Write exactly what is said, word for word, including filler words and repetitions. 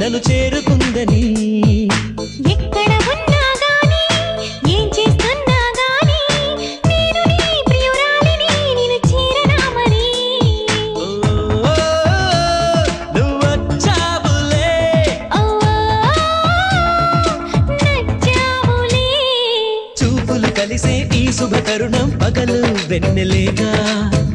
నన్ను చేరుకుందని ఎక్కడ ఉన్నా గానీ ఏం చేస్తున్నా గానీ నేను నీ ప్రియురాలిని నిన్ను చేరనా మరి నువ్వొచ్చావులే ఓ నచ్చావులే చూపులు కలిసే ఈ శుభ తరుణం పగలు వెన్నెలేగా